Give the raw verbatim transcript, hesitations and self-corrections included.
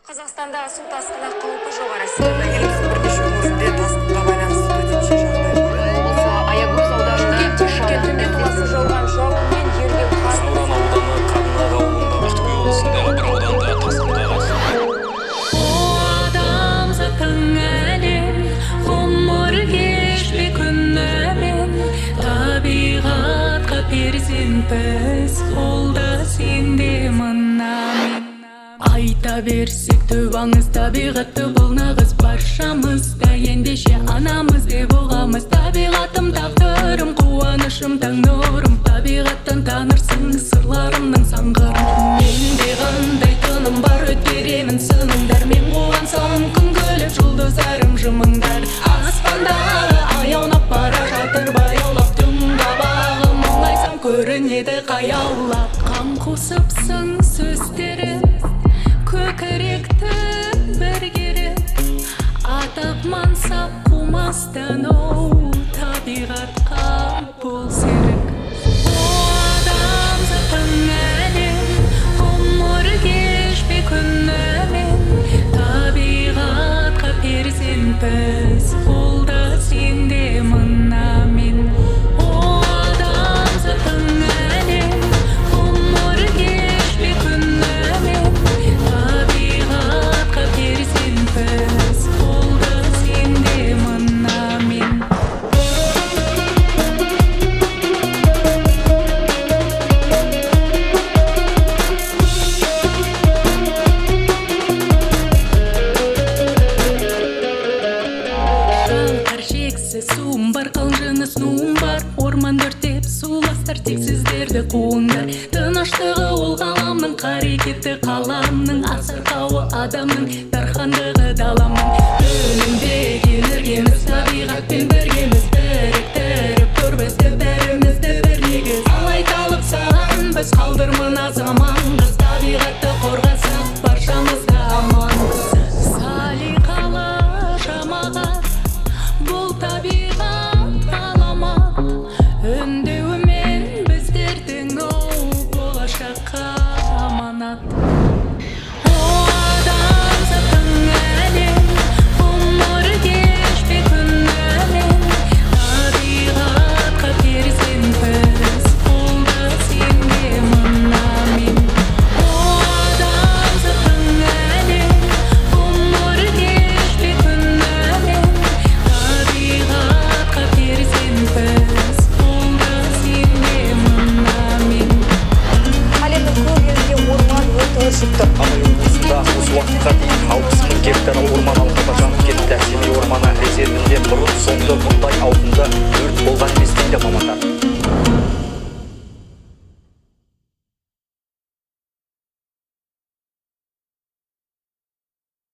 Қазақстанда су тасқыны қаупі жоғары. Себебі еліміздің бірнеше өңірінде тасқынға байланысты төтенше жағдай бар. Облысы Аягөз ауданында үш кентінде толассыз жауған жауынмен ерген қар. Сауран ауданы, Қарнақ ауылында, Ақтөбе облысындағы бір ауданда тасқынға қатысты. О адамзаттың әлем, ғұмыр кешпей күнімен, табиғатқа перзентпіз, қолда сенде мынамен. Айта берсек түбаңыз табиғатты бұл нағыз баршамызда, ендеше анамыз деп ұғамыз. Табиғатым тағдырым, қуанышым таң нұрым, табиғаттан танырсың сырларымның саңғырын. Менде қандай тыным бар, өткеремін сыныңдармен қуансам күн күліп жұлдыздарым жымыңдар. Аспандағы ай аунап бара жатыр баяулап, түн қабағым оңайсам көрінеді қаяулап. Қан қосыпсың сөздері көкіректі бір керек, атап мансап қумастан оу табиғатқа бол серік. О адамзаттың әлем, ғұмыр кешпей күнімен, табиғатқа перзентпіз, қолда сенде мынамен. О адамзаттың әлем, ғұмыр кешпей күнімен, табиғатқа перзентпіз, қолда сенде мынамен. Қар шексіз суым бар, қалжыңы суым бар, орман өртеп суластар тексіздерді қуыңдар. Тыныштығы ол ғаламның, қарекеті қаламның, асырқауы адамның, дархандығы даламның. Өнімде келіргеміз, табиғатпен біргеміз, біріктіріп тұр бізді бәрімізді бір негіз. Алайталық саған біз қалдырмына заманғыз, табиғатты қорғасақ баршамызда аманбыз. Салиқалы жамағат бұл табиғат ғаламат, үндеуімен біздердің оу болашаққа аманат. О адамзаттың әлем, ғұмыр кешпей күнімен, табиғатқа перзентпіз, қолда сенде мынамен. О адамзаттың әлем, ғұмыр кешпей күнімен, табиғатқа перзентпіз, қолда сенде мынамен. Әлемнің көп елінде орман өрті өршіп тұр. Ақтөбе облысында осы уақытқа